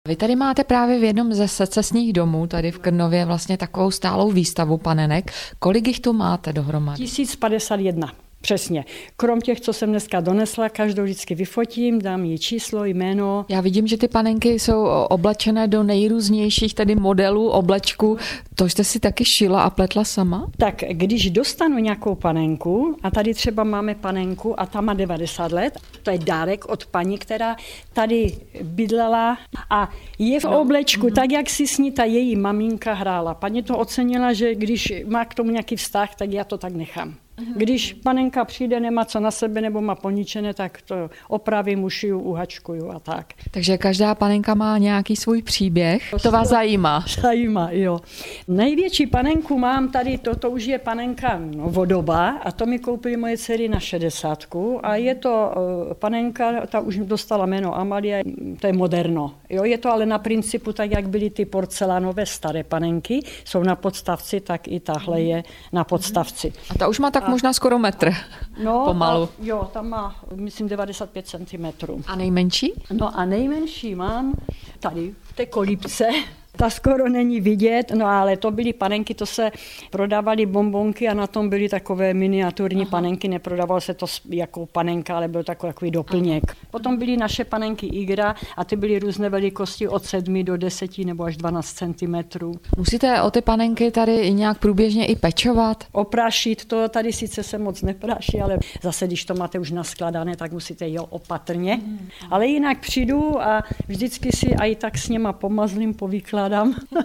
Vy tady máte právě v jednom ze secesních domů, tady v Krnově, vlastně takovou stálou výstavu panenek. Kolik jich tu máte dohromady? 1051. Přesně. Krom těch, co jsem dneska donesla, každou vždycky vyfotím, dám jí číslo, jméno. Já vidím, že ty panenky jsou oblečené do nejrůznějších tedy modelů, oblečků. To jste si taky šila a pletla sama? Tak když dostanu nějakou panenku, a tady třeba máme panenku a ta má 90 let, to je dárek od paní, která tady bydlela a je v oblečku, tak jak si s ní ta její maminka hrála. Paní to ocenila, že když má k tomu nějaký vztah, tak já to tak nechám. Když panenka přijde, nemá co na sebe nebo má poničené, tak to opravím, ušiju, uhačkuju a tak. Takže každá panenka má nějaký svůj příběh. To vás zajímá? Zajímá, jo. Největší panenku mám tady, to už je panenka novodobá a to mi koupily moje dcery na 60 a je to panenka, ta už dostala jméno Amalie, to je moderno. Jo, je to ale na principu tak, jak byly ty porcelánové staré panenky, jsou na podstavci, tak i tahle je na podstavci. A ta už má tak možná skoro metr. No, pomalu. Jo, tam má, myslím, 95 cm. A nejmenší? No a nejmenší mám tady v té kolípce. Ta skoro není vidět, no ale to byly panenky, to se prodávaly bonbonky a na tom byly takové miniaturní panenky, neprodávalo se to jako panenka, ale byl takový doplněk. Potom byly naše panenky Igra a ty byly různé velikosti od 7 do 10 nebo až 12 cm. Musíte o ty panenky tady nějak průběžně i pečovat? Oprášit to, tady sice se moc nepráší, ale zase, když to máte už naskladané, tak musíte jít opatrně. Ale jinak přijdu a vždycky si i tak s něma pomazlím, povykládám.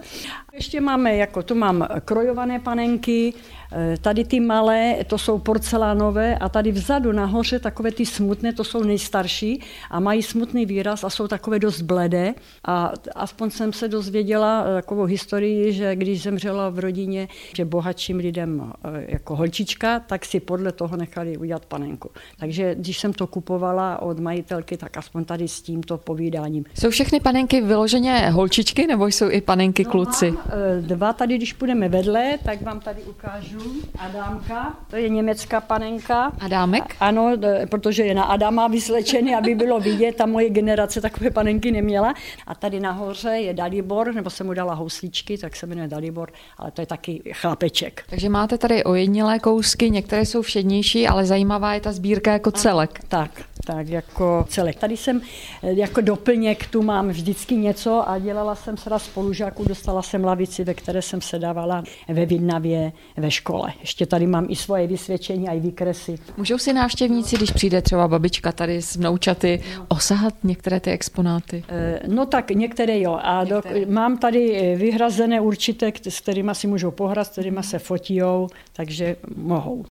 Ještě máme, tu mám krojované panenky, tady ty malé, to jsou porcelánové a tady vzadu nahoře takové ty smutné, to jsou nejstarší a mají smutný výraz a jsou takové dost bledé a aspoň jsem se dozvěděla takovou historii, že když zemřela v rodině, že bohatším lidem jako holčička, tak si podle toho nechali udělat panenku. Takže když jsem to kupovala od majitelky, tak aspoň tady s tímto povídáním. Jsou všechny panenky vyloženě holčičky nebo jsou i panenky kluci? Mám dva tady, když půjdeme vedle, tak vám tady ukážu. Adámka, to je německá panenka. Adámek? Ano, protože je na Adama vyslečený, aby bylo vidět, ta moje generace takové panenky neměla. A tady nahoře je Dalibor, nebo jsem mu dala housličky, tak se jmenuje Dalibor, ale to je taky chlapeček. Takže máte tady ojedinělé kousky, některé jsou všednější, ale zajímavá je ta sbírka jako celek. Tak jako celek. Tady jsem jako doplněk, tu mám vždycky něco a dělala jsem se spolužáků, dostala jsem lavici, ve které jsem sedávala ve Vidnavě ve škole. Ještě tady mám i svoje vysvědčení a i výkresy. Můžou si návštěvníci, když přijde třeba babička tady s vnoučaty, osahat některé ty exponáty? No tak některé jo. A mám tady vyhrazené určité, s kterými si můžou pohrát, s kterými se fotijou, takže mohou.